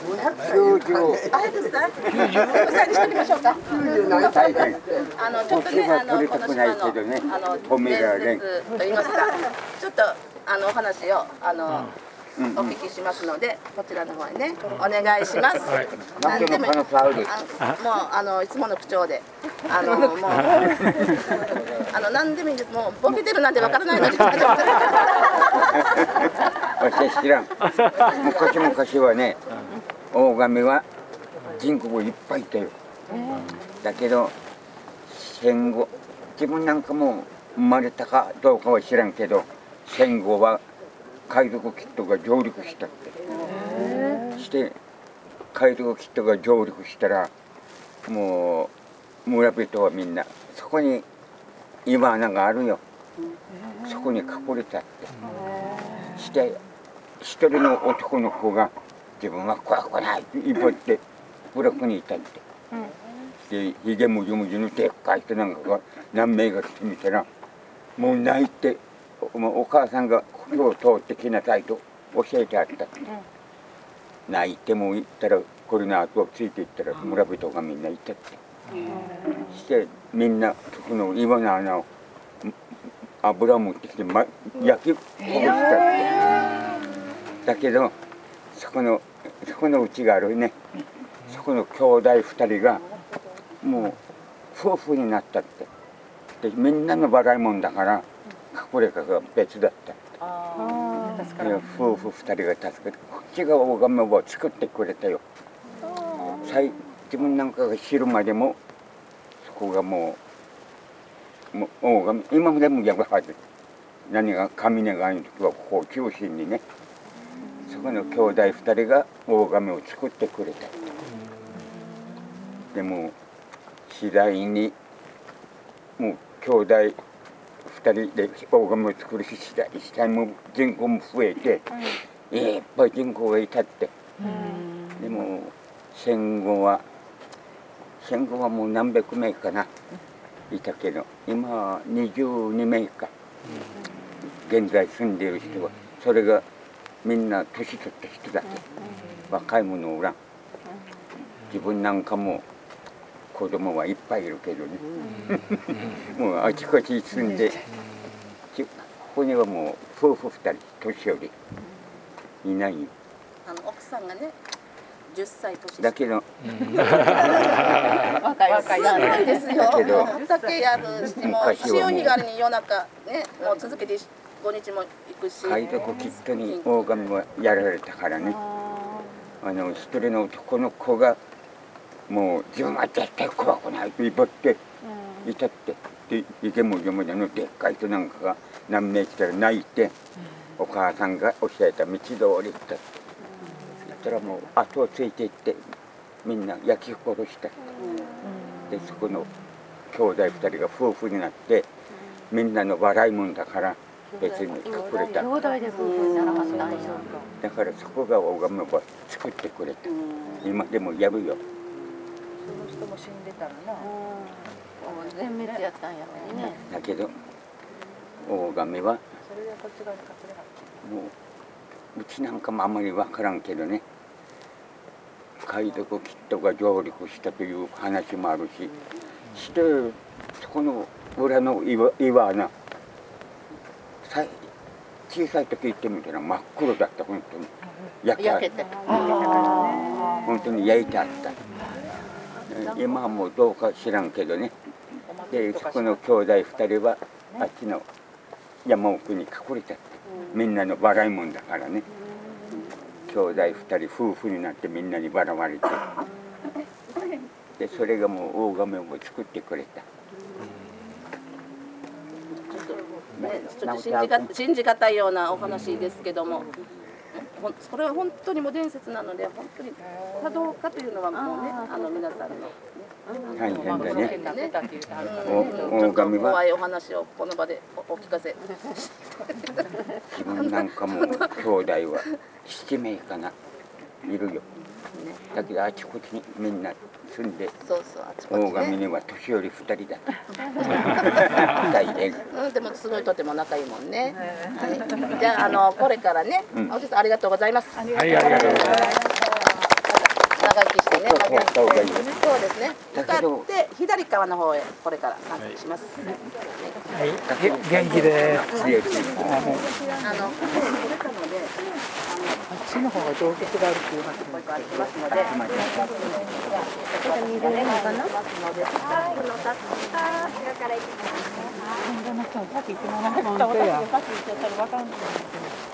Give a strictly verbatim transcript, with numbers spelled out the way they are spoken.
きゅうじゅう。 あれですか？きゅうじゅうさんにしてみましょうか。 きゅうじゅう何歳か。 あのちょっとね、あのこの島のあの伝説と言いますか、ちょっとあのお話をあの。お聞きしますので、こちらの方にね、お願いします。 何でも可能性ある。 もうあのいつもの口調で、あのもうあの何でもいいんです。もうボケてるなんてわからないので。 私知らん。昔昔はね、大神は人口いっぱいいたよ。だけど戦後、自分なんかも生まれたかどうかは知らんけど、戦後は海賊キットが上陸したってして海賊キットが上陸したらもう村人はみんなそこに岩穴があるよ、そこに隠れたってして一人の男の子が自分は怖くないって威張ってブロックにいたってでひげむじゅむじゅのでっかい人なんかが何名が来てみたらもう泣いてお母さんがここを通ってきなさいと教えてあった、うん、泣いても行ったらこれの後をついていったら村人がみんないたって、うん、してみんなそこの岩の穴を油を持ってきて、ま、焼きこぼしたって、だけどそこのそこのうちがあるね、そこの兄弟二人がもう夫婦になったってでみんなの笑いもんだから隠れ家が別だった。あ夫婦二人が助けてこっちが大神を作ってくれたよ。自分なんかが知るまでもそこがもう、もう大神今までもやるはず。何が上根川の時はここを中心にねそこの兄弟二人が大神を作ってくれた。でも次第にもう兄弟二人で大神を作るし次第次第も人口も増えて、うん、いっぱい人口がいたって、うん、でも戦後は戦後はもう何百名かないたけど今はにじゅうにめいか、うん、現在住んでいる人はそれがみんな年取った人だけ、うん、若い者おらん。自分なんかも子供はいっぱいいるけどねもうあちこち住んでここにはもう夫婦二人年寄りいないよ。 あの奥さんがねじゅっさい年だけど若い若いですよ。だけど畑やるしも潮干狩りに夜中ねもう続けてごにちも行くし海賊キットに大神もやられたからねあの一人の男の子がもう自分は絶対怖くないと威張っていたって、で池もじもじのでっかい人なんかが何名来たら泣いて、お母さんが教えた道通り行ったって、そしたらもう後をついていってみんな焼き殺した。でそこの兄弟二人が夫婦になってみんなの笑いもんだから別に隠れた。 兄弟で夫婦にならはったんや。 だからそこが大神が作ってくれた。今でもやるよ。 その人も死んでたらな、 うん、全滅やったんやもんね。 だけど大神はもううちなんかもあんまり分からんけどね海賊キットが上陸したという話もあるししてそこの裏の岩、岩穴小さい時行ってみたら真っ黒だった本当に焼け焼けて本当に焼いてあった。今はもうどうか知らんけどね。でそこの兄弟二人はあっちの山奥に隠れたってみんなの笑いもんだからね。兄弟二人夫婦になってみんなに笑われてでそれがもう大神を作ってくれた。 ね、ちょっと信じが信じがたいようなお話ですけども、それは本当にもう伝説なので本当にかどうかというのはもうねあの皆さんの大変だね。 大神は怖いお話をこの場でお聞かせ。 自分なんかも兄弟は七名かないるよ。だけどあちこちにみんな住んで大神には年寄り二人だった。うん、でもすごいとても仲いいもんね。はい、じゃああのこれからね、おじさんありがとうございます。 はい、ありがとうございます。 やった方がいいよ。 そうですね。向かだけどって左側の方へこれから散策します。 はい、げ元気で。 強い強い。 あの取れたので、あっちの方が洞窟があるっていう話もありますので、ここで見れるのかな？ますので、はい、このタクシーから行きます。